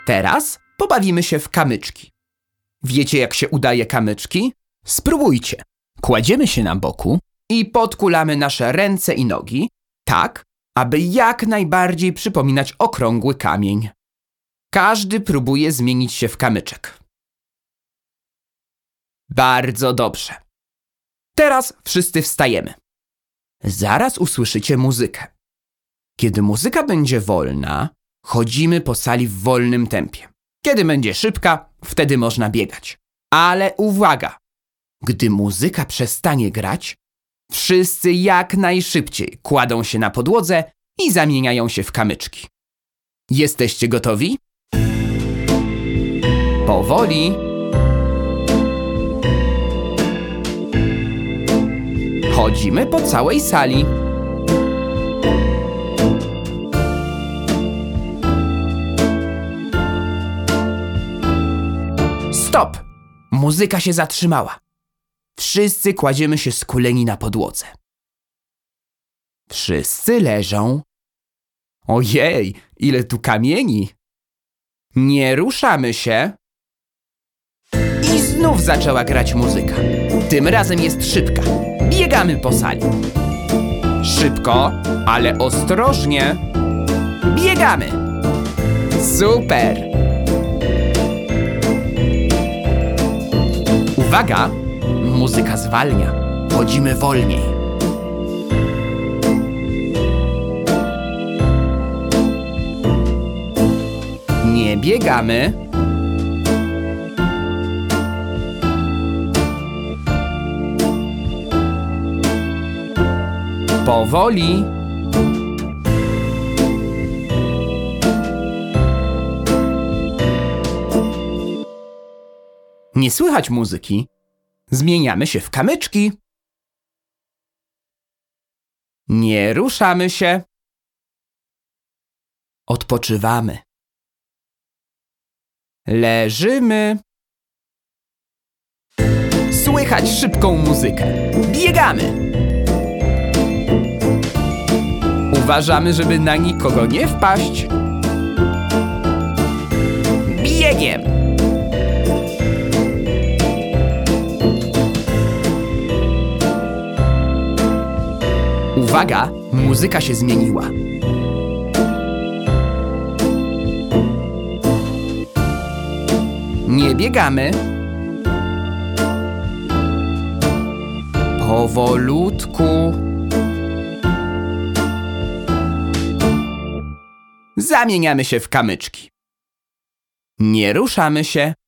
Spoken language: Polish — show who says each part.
Speaker 1: Teraz pobawimy się w kamyczki. Wiecie, jak się udaje kamyczki? Spróbujcie. Kładziemy się na boku i podkulamy nasze ręce i nogi, tak, aby jak najbardziej przypominać okrągły kamień. Każdy próbuje zmienić się w kamyczek. Bardzo dobrze. Teraz wszyscy wstajemy. Zaraz usłyszycie muzykę. Kiedy muzyka będzie wolna, chodzimy po sali w wolnym tempie. Kiedy będzie szybka, wtedy można biegać. Ale uwaga! Gdy muzyka przestanie grać, wszyscy jak najszybciej kładą się na podłodze i zamieniają się w kamyczki. Jesteście gotowi? Powoli. Chodzimy po całej sali. Stop! Muzyka się zatrzymała. Wszyscy kładziemy się skuleni na podłodze. Wszyscy leżą. Ojej, ile tu kamieni! Nie ruszamy się. I znów zaczęła grać muzyka. Tym razem jest szybka. Biegamy po sali. Szybko, ale ostrożnie. Biegamy. Super! Uwaga! Muzyka zwalnia. Chodzimy wolniej. Nie biegamy. Powoli. Nie słychać muzyki. Zmieniamy się w kamyczki. Nie ruszamy się. Odpoczywamy. Leżymy. Słychać szybką muzykę. Biegamy. Uważamy, żeby na nikogo nie wpaść. Biegiem. Uwaga, muzyka się zmieniła. Nie biegamy. Powolutku. Zamieniamy się w kamyczki. Nie ruszamy się.